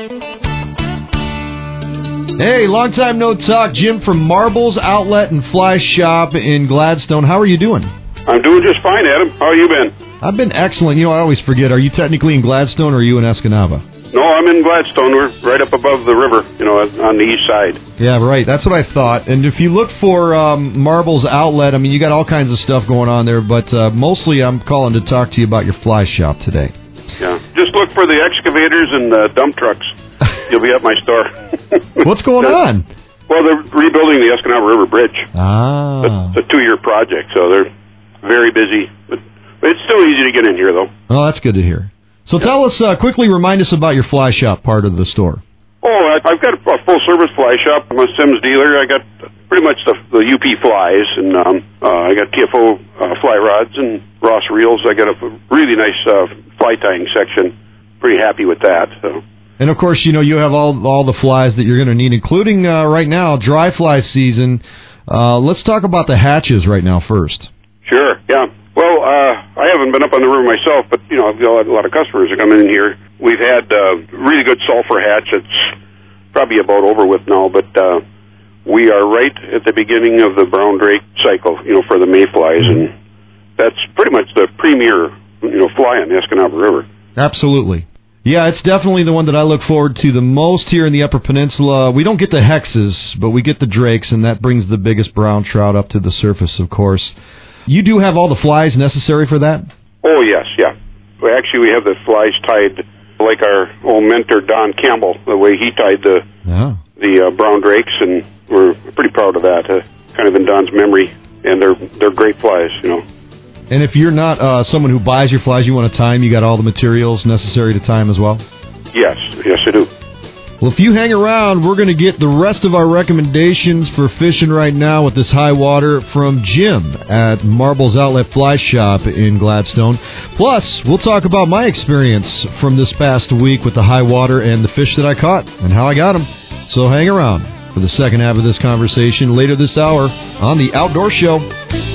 Hey, long time no talk. Jim from Marbles Outlet and Fly Shop in Gladstone. How are you doing? I'm doing just fine, Adam. How you been? I've been excellent. I always forget. Are you technically in Gladstone or are you in Escanaba? No, I'm in Gladstone. We're right up above the river, on the east side. Yeah, right. That's what I thought. And if you look for Marbles Outlet, you got all kinds of stuff going on there, but mostly I'm calling to talk to you about your fly shop today. Yeah. Just look for the excavators and the dump trucks. You'll be at my store. What's going on? Well, they're rebuilding the Escanaba River Bridge. Ah. It's a 2-year project, so they're very busy. But it's still easy to get in here, though. Oh, that's good to hear. So tell us, quickly remind us about your fly shop part of the store. Oh, I've got a full-service fly shop. I'm a Sims dealer. I got pretty much the UP flies, and I got TFO fly rods and Ross reels. I got a really nice fly tying section. Pretty happy with that. So. And, of course, you have all the flies that you're going to need, including right now, dry fly season. Let's talk about the hatches right now first. Sure, yeah. Well, I haven't been up on the river myself, but, I've got a lot of customers that come in here. We've had really good sulfur hatch. It's probably about over with now, but we are right at the beginning of the brown drake cycle, for the mayflies, and that's pretty much the premier, fly on the Escanaba River. Absolutely. Yeah, it's definitely the one that I look forward to the most here in the Upper Peninsula. We don't get the hexes, but we get the drakes, and that brings the biggest brown trout up to the surface, of course. You do have all the flies necessary for that? Oh, yes, yeah. Well, actually, we have the flies tied like our old mentor, Don Campbell, the way he tied the brown drakes, and we're pretty proud of that, kind of in Don's memory, and they're great flies, And if you're not someone who buys your flies, you want to tie them, you got all the materials necessary to tie them as well? Yes, I do. Well, if you hang around, we're going to get the rest of our recommendations for fishing right now with this high water from Jim at Marbles Outlet Fly Shop in Gladstone. Plus, we'll talk about my experience from this past week with the high water and the fish that I caught and how I got them. So hang around for the second half of this conversation later this hour on The Outdoor Show.